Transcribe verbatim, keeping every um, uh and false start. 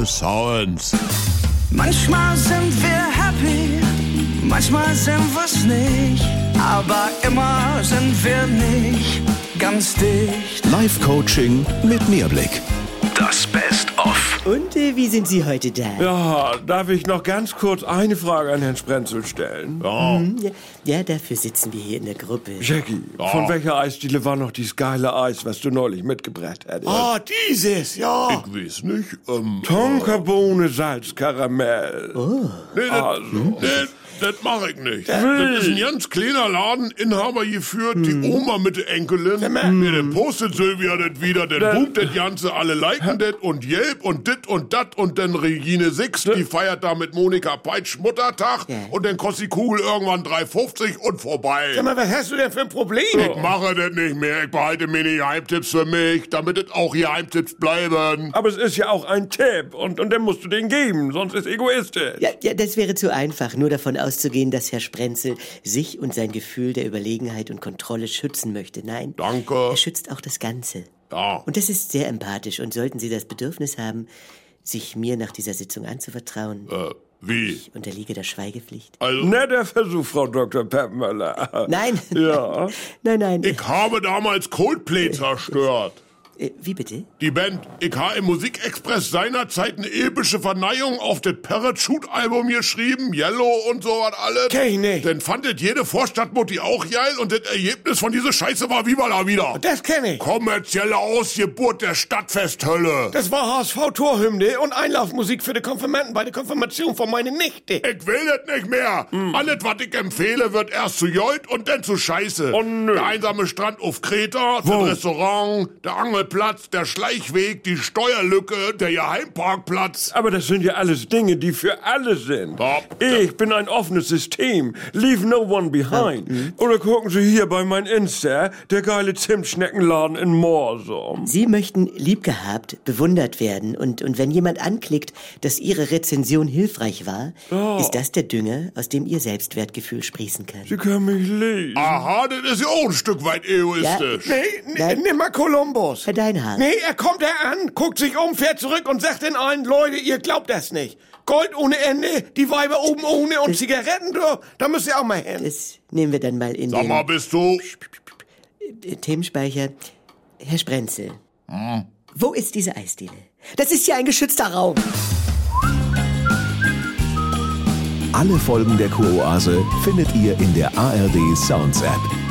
Sounds. Manchmal sind wir happy, manchmal sind wir's nicht, aber immer sind wir nicht ganz dicht. Live-Coaching mit Mehrblick. Das Best-of. Und äh, wie sind Sie heute da? Ja, darf ich noch ganz kurz eine Frage an Herrn Sprenzel stellen? Ja. Hm, ja, ja, dafür sitzen wir hier in der Gruppe. Jackie, Ja. von welcher Eisdiele war noch dieses geile Eis, was du neulich mitgebracht hattest? Ah, dieses, ja. Ich weiß nicht, ähm... Tonkabohne Salzkaramell. Oh. Nee, das, Also. nee, das mach ich nicht. Das ist ein ganz kleiner Laden, Inhaber geführt, die Oma mit der Enkelin. Nee, der postet Sylvia das wieder, der boomt das Ganze, alle liken das und Yelp und dit und dat und dann Regine Six, die feiert da mit Monika Peitsch Muttertag Ja. und dann kostet die Kugel irgendwann drei fünfzig und vorbei. Sag mal, was hast du denn für ein Problem? Ich mache das nicht mehr, ich behalte mir die Geheimtipps für mich, damit es auch Geheimtipps bleiben. Aber es ist ja auch ein Tipp und, und dann musst du den geben, sonst ist egoistisch. Ja, ja, das wäre zu einfach, nur davon auszugehen, dass Herr Sprenzel sich und sein Gefühl der Überlegenheit und Kontrolle schützen möchte. Nein, Danke. er schützt auch das Ganze. Ja. Und das ist sehr empathisch. Und sollten Sie das Bedürfnis haben, sich mir nach dieser Sitzung anzuvertrauen, Äh, wie? ich unterliege der Schweigepflicht. Also, Netter Versuch, Frau Doktor Peppmöller. Nein, Ja. nein, nein. ich habe damals Coldplay zerstört. Äh, wie bitte? Die Band, ich habe im Musikexpress seinerzeit eine epische Verneinung auf das Parachute-Album geschrieben, Yellow und so was alles. Kenn ich nicht. Dann fandet jede Vorstadtmutti auch geil und das Ergebnis von dieser Scheiße war Viva la Vida. Das kenn ich. Kommerzielle Ausgeburt der Stadtfesthölle. Das war H S V-Torhymne und Einlaufmusik für die Konfirmanden bei der Konfirmation von meiner Nichte. Ich will das nicht mehr. Alles, was ich empfehle, wird erst zu Jolt und dann zu Scheiße. Oh, nö. Der einsame Strand auf Kreta, Wo? das Restaurant, der Angelplatz, der Schleichweg, die Steuerlücke, der Geheimparkplatz. Aber das sind ja alles Dinge, die für alle sind. Ja. Ich bin ein offenes System. Leave no one behind. Oder gucken Sie hier bei mein Insta, der geile Zimtschneckenladen in Morsum. Sie möchten liebgehabt, bewundert werden. Und, und wenn jemand anklickt, dass Ihre Rezension hilfreich war, Oh. ist das der Dünger, aus dem Ihr Selbstwertgefühl sprießen kann. Sie können mich lesen. Aha, das ist ja auch ein Stück weit egoistisch. Nee, n- Nein. nimm mal Kolumbus. Herr Deinhardt. Nee, er kommt da an, guckt sich um, fährt zurück und sagt den allen, Leute, ihr glaubt das nicht. Gold ohne Ende, die Weiber oben ohne und Zigaretten, du, da müsst ihr auch mal hin. Das nehmen wir dann mal in Sag mal, den bist du... äh, Themenspeicher. Herr Sprenzel, wo ist diese Eisdiele? Das ist ja ein geschützter Raum. Alle Folgen der Kuroase findet ihr in der A R D Sounds App.